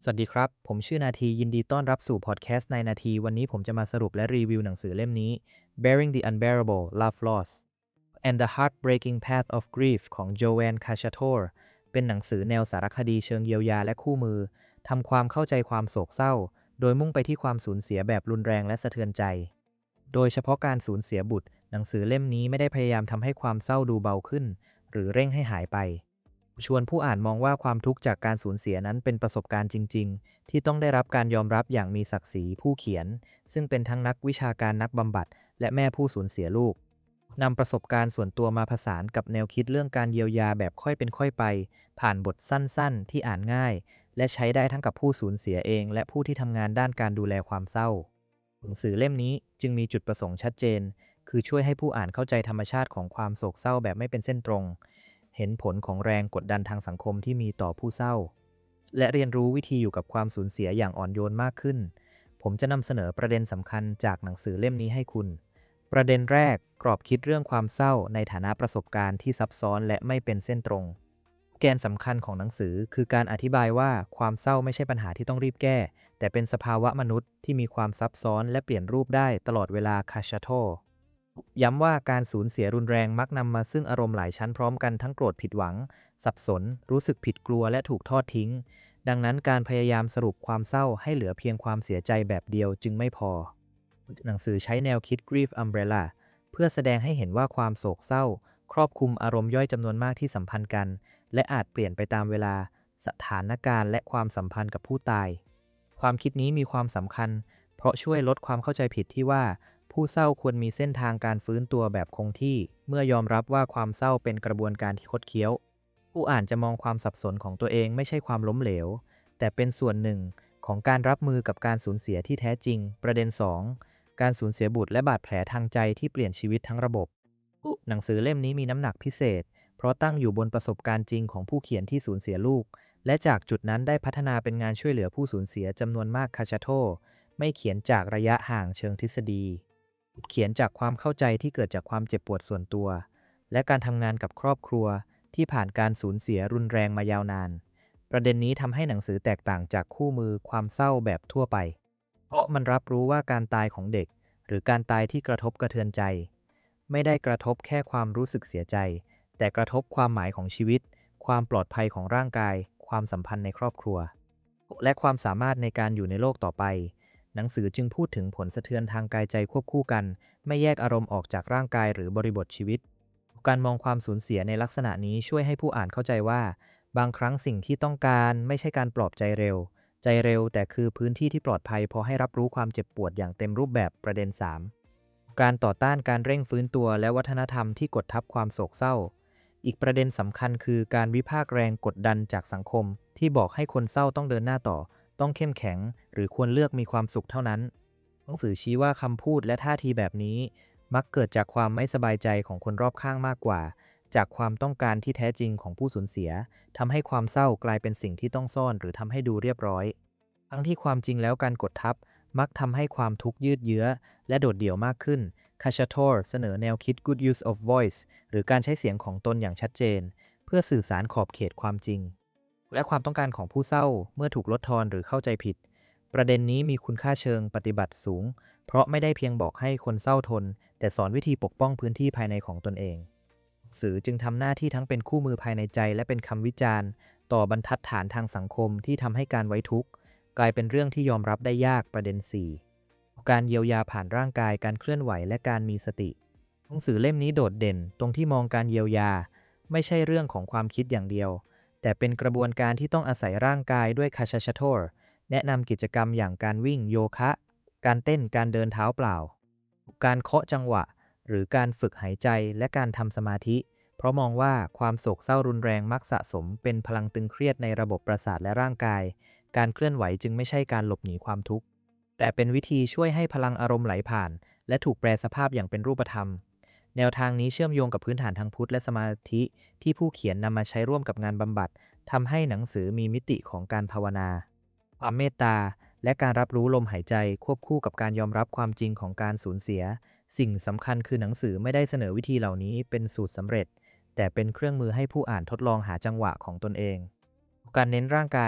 สวัสดีครับ ผมชื่อนาทียินดีต้อนรับสู่พอดแคสต์ในนาทีวันนี้ผมจะมาสรุปและรีวิวหนังสือเล่มนี้ Bearing the Unbearable Love Loss and the Heartbreaking Path of Grief ของ Joanne Cacciatore เป็นหนังสือแนวสารคดีเชิงเยียวยาและคู่มือทำความเข้าใจความโศกเศร้าโดยมุ่งไปที่ความสูญเสียแบบรุนแรงและสะเทือนใจโดยเฉพาะการสูญเสียบุตรหนังสือเล่มนี้ไม่ได้พยายามทำให้ความเศร้าดูเบาขึ้นหรือเร่งให้หายไปชวนผู้อ่านมองว่าความทุกข์จากการสูญเสียนั้นเป็นประสบการณ์จริงๆ ที่ต้องได้รับการยอมรับอย่างมีศักดิ์ศรีผู้เขียนซึ่งเป็นทั้งนักวิชาการนักบำบัดและแม่ผู้สูญเสียลูกนำประสบการณ์ส่วนตัวมาผสานกับแนวคิดเรื่องการเยียวยาแบบค่อยเป็นค่อยไปผ่านบทสั้นๆที่อ่านง่ายและใช้ได้ทั้งกับผู้สูญเสียเองและผู้ที่ทำงานด้านการดูแลความเศร้าหนังสือเล่มนี้จึงมีจุดประสงค์ชัดเจนคือช่วยให้ผู้อ่านเข้าใจธรรมชาติของความโศกเศร้าแบบไม่เป็นเส้นตรงเห็นผลของแรงกดดันทางสังคมที่มีต่อผู้เศร้า และเรียนรู้วิธีอยู่กับความสูญเสียอย่างอ่อนโยนมากขึ้น ผมจะนำเสนอประเด็นสำคัญจากหนังสือเล่มนี้ให้คุณ ประเด็นแรกกรอบคิดเรื่องความเศร้าในฐานะประสบการณ์ที่ซับซ้อนและไม่เป็นเส้นตรง แกนสำคัญของหนังสือคือการอธิบายว่าความเศร้าไม่ใช่ปัญหาที่ต้องรีบแก้ แต่เป็นสภาวะมนุษย์ที่มีความซับซ้อนและเปลี่ยนรูปได้ตลอดเวลาคาชาโตย้ำว่าการสูญเสียรุนแรงมักนำมาซึ่งอารมณ์หลายชั้นพร้อมกันทั้งโกรธผิดหวังสับสนรู้สึกผิดกลัวและถูกทอดทิ้งดังนั้นการพยายามสรุปความเศร้าให้เหลือเพียงความเสียใจแบบเดียวจึงไม่พอหนังสือใช้แนวคิด Grief Umbrella เพื่อแสดงให้เห็นว่าความโศกเศร้าครอบคลุมอารมณ์ย่อยจำนวนมากที่สัมพันธ์กันและอาจเปลี่ยนไปตามเวลาสถานการณ์และความสัมพันธ์กับผู้ตายความคิดนี้มีความสำคัญเพราะช่วยลดความเข้าใจผิดที่ว่าผู้เศร้าควรมีเส้นทางการฟื้นตัวแบบคงที่เมื่อยอมรับว่าความเศร้าเป็นกระบวนการที่คดเคี้ยวผู้อ่านจะมองความสับสนของตัวเองไม่ใช่ความล้มเหลวแต่เป็นส่วนหนึ่งของการรับมือกับการสูญเสียที่แท้จริงประเด็น2การสูญเสียบุตรและบาดแผลทางใจที่เปลี่ยนชีวิตทั้งระบบหนังสือเล่มนี้มีน้ำหนักพิเศษเพราะตั้งอยู่บนประสบการณ์จริงของผู้เขียนที่สูญเสียลูกและจากจุดนั้นได้พัฒนาเป็นงานช่วยเหลือผู้สูญเสียจำนวนมากคาชาโตไม่เขียนจากระยะห่างเชิงทฤษฎีเขียนจากความเข้าใจที่เกิดจากความเจ็บปวดส่วนตัวและการทำงานกับครอบครัวที่ผ่านการสูญเสียรุนแรงมายาวนานประเด็นนี้ทำให้หนังสือแตกต่างจากคู่มือความเศร้าแบบทั่วไปเพราะมันรับรู้ว่าการตายของเด็กหรือการตายที่กระทบกระเทือนใจไม่ได้กระทบแค่ความรู้สึกเสียใจแต่กระทบความหมายของชีวิตความปลอดภัยของร่างกายความสัมพันธ์ในครอบครัวและความสามารถในการอยู่ในโลกต่อไปหนังสือจึงพูดถึงผลสะเทือนทางกายใจควบคู่กันไม่แยกอารมณ์ออกจากร่างกายหรือบริบทชีวิตการมองความสูญเสียในลักษณะนี้ช่วยให้ผู้อ่านเข้าใจว่าบางครั้งสิ่งที่ต้องการไม่ใช่การปลอบใจเร็วแต่คือพื้นที่ที่ปลอดภัยพอให้รับรู้ความเจ็บปวดอย่างเต็มรูปแบบประเด็น3การต่อต้านการเร่งฟื้นตัวและวัฒนธรรมที่กดทับความโศกเศร้าอีกประเด็นสำคัญคือการวิพากษ์แรงกดดันจากสังคมที่บอกให้คนเศร้าต้องเดินหน้าต่อต้องเข้มแข็งหรือควรเลือกมีความสุขเท่านั้นหนังสือชี้ว่าคำพูดและท่าทีแบบนี้มักเกิดจากความไม่สบายใจของคนรอบข้างมากกว่าจากความต้องการที่แท้จริงของผู้สูญเสียทำให้ความเศร้ากลายเป็นสิ่งที่ต้องซ่อนหรือทำให้ดูเรียบร้อยทั้งที่ความจริงแล้วการกดทับมักทำให้ความทุกข์ยืดเยื้อและโดดเดี่ยวมากขึ้นคาชาโตรเสนอแนวคิด Good Use of Voice หรือการใช้เสียงของตนอย่างชัดเจนเพื่อสื่อสารขอบเขตความจริงและความต้องการของผู้เศร้าเมื่อถูกลดทอนหรือเข้าใจผิดประเด็นนี้มีคุณค่าเชิงปฏิบัติสูงเพราะไม่ได้เพียงบอกให้คนเศร้าทนแต่สอนวิธีปกป้องพื้นที่ภายในของตนเองสื่อจึงทำหน้าที่ทั้งเป็นคู่มือภายในใจและเป็นคำวิจารณ์ต่อบรรทัดฐานทางสังคมที่ทำให้การไว้ทุกข์กลายเป็นเรื่องที่ยอมรับได้ยากประเด็น4การเยียวยาผ่านร่างกายการเคลื่อนไหวและการมีสติหนังสือเล่มนี้โดดเด่นตรงที่มองการเยียวยาไม่ใช่เรื่องของความคิดอย่างเดียวแต่เป็นกระบวนการที่ต้องอาศัยร่างกายด้วยคาชาชาโตรแนะนำกิจกรรมอย่างการวิ่งโยคะการเต้นการเดินเท้าเปล่าการเคาะจังหวะหรือการฝึกหายใจและการทำสมาธิเพราะมองว่าความโศกเศร้ารุนแรงมักสะสมเป็นพลังตึงเครียดในระบบประสาทและร่างกายการเคลื่อนไหวจึงไม่ใช่การหลบหนีความทุกข์แต่เป็นวิธีช่วยให้พลังอารมณ์ไหลผ่านและถูกแปลสภาพอย่างเป็นรูปธรรมแนวทางนี้เชื่อมโยงกับพื้นฐานทางพุทธและสมาธิที่ผู้เขียนนำมาใช้ร่วมกับงานบำบัดทำให้หนังสือมีมิติของการภาวนาความเมตตาและการรับรู้ลมหายใจควบคู่กับการยอมรับความจริงของการสูญเสียสิ่งสำคัญคือหนังสือไม่ได้เสนอวิธีเหล่านี้เป็นสูตรสำเร็จแต่เป็นเครื่องมือให้ผู้อ่านทดลองหาจังหวะของตนเองการเน้นร่างกาย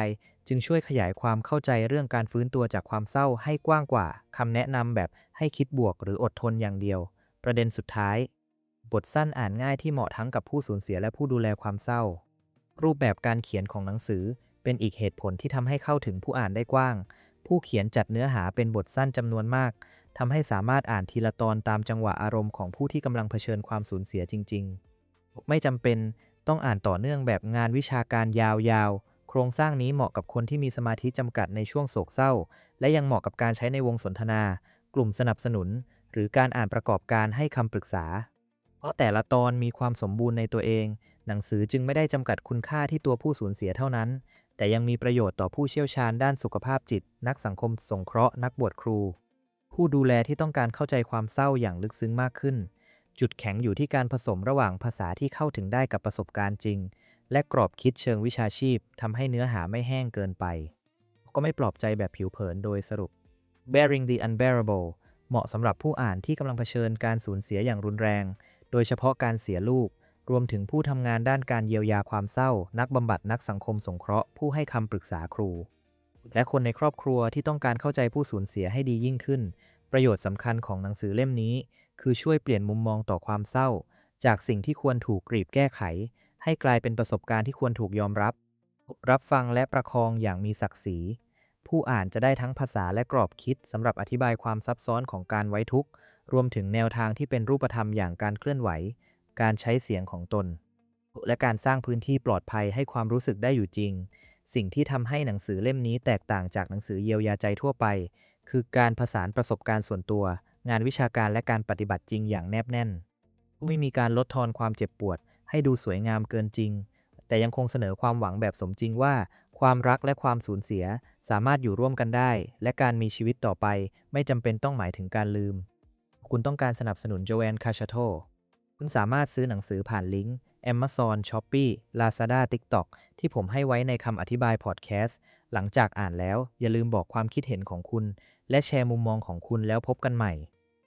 จึงช่วยขยายความเข้าใจเรื่องการฟื้นตัวจากความเศร้าให้กว้างกว่าคำแนะนำแบบให้คิดบวกหรืออดทนอย่างเดียวประเด็นสุดท้ายบทสั้นอ่านง่ายที่เหมาะทั้งกับผู้สูญเสียและผู้ดูแลความเศร้ารูปแบบการเขียนของหนังสือเป็นอีกเหตุผลที่ทำให้เข้าถึงผู้อ่านได้กว้างผู้เขียนจัดเนื้อหาเป็นบทสั้นจำนวนมากทำให้สามารถอ่านทีละตอนตามจังหวะอารมณ์ของผู้ที่กำลังเผชิญความสูญเสียจริงๆไม่จำเป็นต้องอ่านต่อเนื่องแบบงานวิชาการยาวๆโครงสร้างนี้เหมาะกับคนที่มีสมาธิจำกัดในช่วงโศกเศร้าและยังเหมาะกับการใช้ในวงสนทนากลุ่มสนับสนุนหรือการอ่านประกอบการให้คำปรึกษาเพราะแต่ละตอนมีความสมบูรณ์ในตัวเองหนังสือจึงไม่ได้จำกัดคุณค่าที่ตัวผู้สูญเสียเท่านั้นแต่ยังมีประโยชน์ต่อผู้เชี่ยวชาญด้านสุขภาพจิตนักสังคมสงเคราะห์นักบวชครูผู้ดูแลที่ต้องการเข้าใจความเศร้าอย่างลึกซึ้งมากขึ้นจุดแข็งอยู่ที่การผสมระหว่างภาษาที่เข้าถึงได้กับประสบการณ์จริงและกรอบคิดเชิงวิชาชีพทำให้เนื้อหาไม่แห้งเกินไปก็ไม่ปลอบใจแบบผิวเผินโดยสรุป Bearing the Unbearable เหมาะสำหรับผู้อ่านที่กำลังเผชิญการสูญเสียอย่างรุนแรงโดยเฉพาะการเสียลูกรวมถึงผู้ทำงานด้านการเยียวยาความเศร้านักบำบัดนักสังคมสงเคราะห์ผู้ให้คำปรึกษาครูและคนในครอบครัวที่ต้องการเข้าใจผู้สูญเสียให้ดียิ่งขึ้นประโยชน์สำคัญของหนังสือเล่มนี้คือช่วยเปลี่ยนมุมมองต่อความเศร้าจากสิ่งที่ควรถูกกรีบแก้ไขให้กลายเป็นประสบการณ์ที่ควรถูกยอมรับฟังและประคองอย่างมีศักดิ์ศรีผู้อ่านจะได้ทั้งภาษาและกรอบคิดสำหรับอธิบายความซับซ้อนของการไว้ทุกข์รวมถึงแนวทางที่เป็นรูปธรรมอย่างการเคลื่อนไหวการใช้เสียงของตนและการสร้างพื้นที่ปลอดภัยให้ความรู้สึกได้อยู่จริงสิ่งที่ทำให้หนังสือเล่มนี้แตกต่างจากหนังสือเยียวยาใจทั่วไปคือการผสานประสบการณ์ส่วนตัวงานวิชาการและการปฏิบัติจริงอย่างแนบแน่นไม่มีการลดทอนความเจ็บปวดให้ดูสวยงามเกินจริงแต่ยังคงเสนอความหวังแบบสมจริงว่าความรักและความสูญเสียสามารถอยู่ร่วมกันได้และการมีชีวิตต่อไปไม่จำเป็นต้องหมายถึงการลืมคุณต้องการสนับสนุนโจแอนคาชาโตคุณสามารถซื้อหนังสือผ่านลิงก์ Amazon, Shopee, Lazada, TikTok ที่ผมให้ไว้ในคำอธิบายพอดแคสต์หลังจากอ่านแล้วอย่าลืมบอกความคิดเห็นของคุณและแชร์มุมมองของคุณแล้วพบกันใหม่